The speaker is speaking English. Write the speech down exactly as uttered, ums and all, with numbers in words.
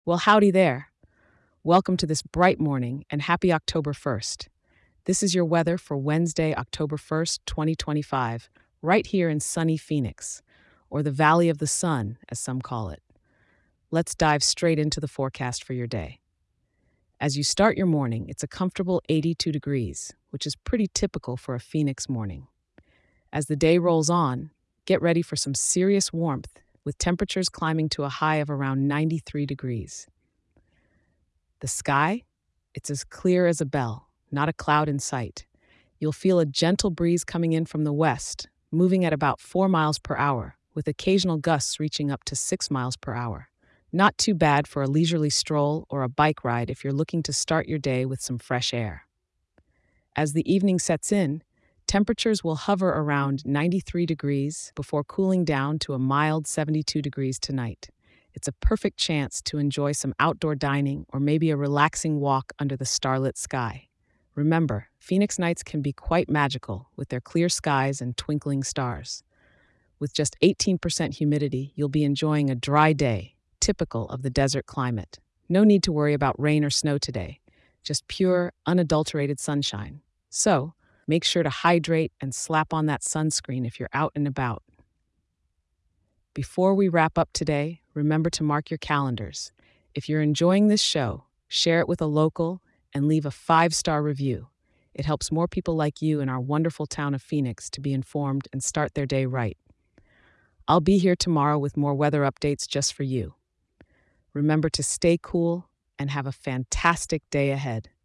Well, howdy there. Welcome to this bright morning and happy October first. This is your weather for Wednesday, October first, twenty twenty-five, right here in sunny Phoenix, or the Valley of the Sun, as some call it. Let's dive straight into the forecast for your day. As you start your morning, it's a comfortable eighty-two degrees, which is pretty typical for a Phoenix morning. As the day rolls on, get ready for some serious warmth, with temperatures climbing to a high of around ninety-three degrees. The sky? It's as clear as a bell, not a cloud in sight. You'll feel a gentle breeze coming in from the west, moving at about four miles per hour, with occasional gusts reaching up to six miles per hour. Not too bad for a leisurely stroll or a bike ride if you're looking to start your day with some fresh air. As the evening sets in, temperatures will hover around ninety-three degrees before cooling down to a mild seventy-two degrees tonight. It's a perfect chance to enjoy some outdoor dining or maybe a relaxing walk under the starlit sky. Remember, Phoenix nights can be quite magical with their clear skies and twinkling stars. With just eighteen percent humidity, you'll be enjoying a dry day, typical of the desert climate. No need to worry about rain or snow today, just pure, unadulterated sunshine. So, make sure to hydrate and slap on that sunscreen if you're out and about. Before we wrap up today, remember to mark your calendars. If you're enjoying this show, share it with a local and leave a five star review. It helps more people like you in our wonderful town of Phoenix to be informed and start their day right. I'll be here tomorrow with more weather updates just for you. Remember to stay cool and have a fantastic day ahead.